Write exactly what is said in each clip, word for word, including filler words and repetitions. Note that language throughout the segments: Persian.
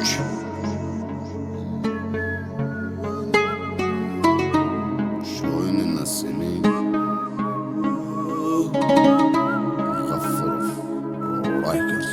شاهین نسیمی غفرов رایکرز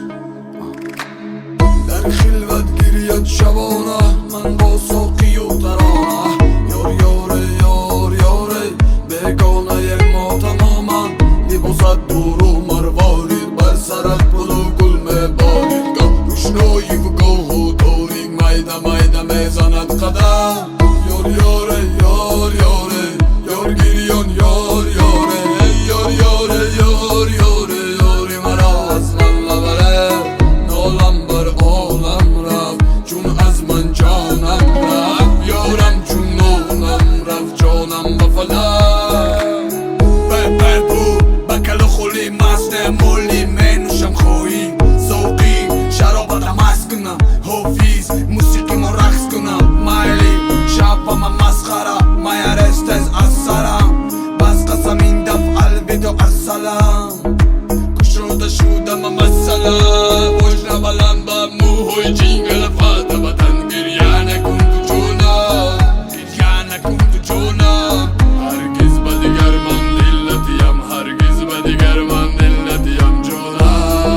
در خلوت گریت شبانه من با ساقی و ترانه یار یاره یار یاره بیگانه ما تماما لباست دور و مروارید بر سرت پل و گل میبارید گاه روشنایی و گاه و تاریک میده میده میزند قدم یار یاره یار یاره یار گریان یار یاره یار یاره یار یاره یاری مرا از من نبره نالم بر عالم رفت چون از من جانم رفت یارم چون نانم رفت جانم بفلک بر بر بود بکل خولی مست مولی منوشم خواهی سوقی شرابتم از کنم حافیز موسیقی ما رقص کنم مایلی شب و من مسخره میرست از سرم بس قسم این دفع الوداع السلام کشوده شدم مثلا وجنه بلند با موهای جینگل فاده بطن گریه نکن تو جونم گریه نکن تو جونم هرگز به دیگر من دلتیم هرگز به دیگر من دلتیم جونم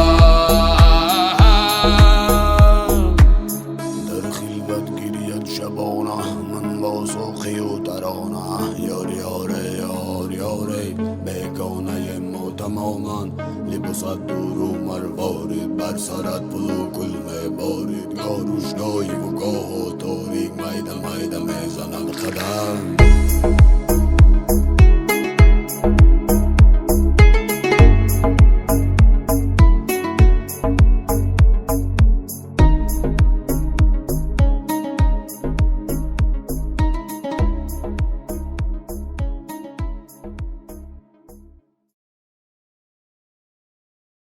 در خلوت گریت شبانه من با ساقی و ترانه یار یاره یار یاره بیگانه ما تماما لباست دور و مروارید بر سرت پل و گل میبارید گاه روشنایی و گاه و تاریک میده میده میزند قدم